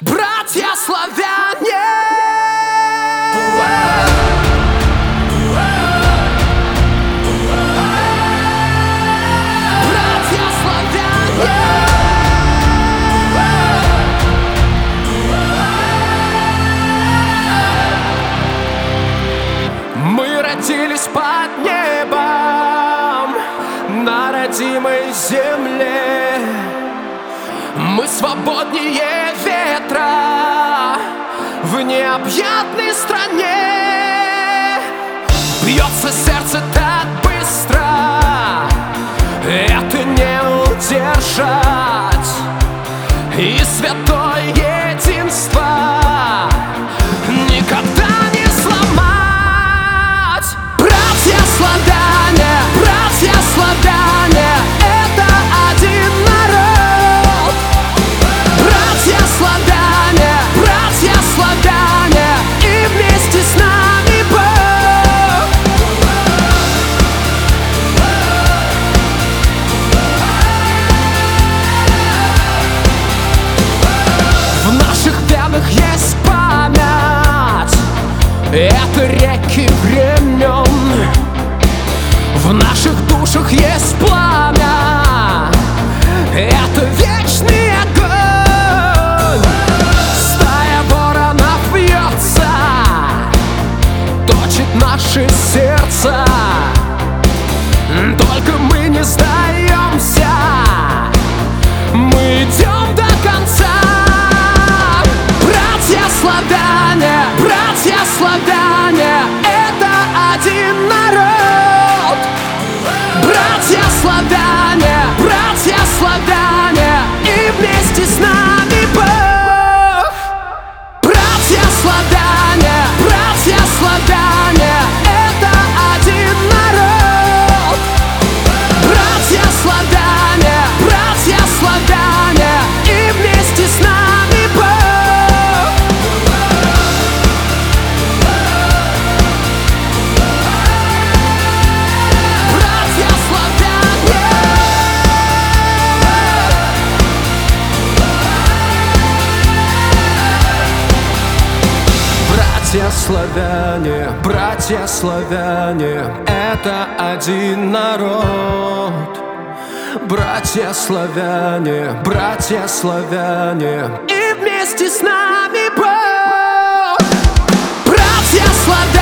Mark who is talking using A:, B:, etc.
A: Братья славяне! Братья славяне! Мы родились под небом на родимой земле. Мы свободнее ветра в необъятной стране. Бьется сердце так быстро, это не удержать. И святое единство никогда не сломать. Братья славяне, братья славяне, это один народ. Братья славяне, братья славяне, и вместе с нами Бог. В наших венах есть память, это реки времен. В наших душах есть пламя, это вечный огонь. Стая воронов вьется, точит наши сердца. Только мы не сдаемся, мы идем до конца. Братья славяне, братья славяне, это один народ. Братья славяне, братья славяне, и вместе с нами Бог. Братья славяне, братья славяне, это один народ. Братья славяне, братья славяне, и вместе с нами Бог. Братья славяне, братья славяне, это один народ. Братья славяне, братья славяне, и вместе с нами Бог. Братья славяне.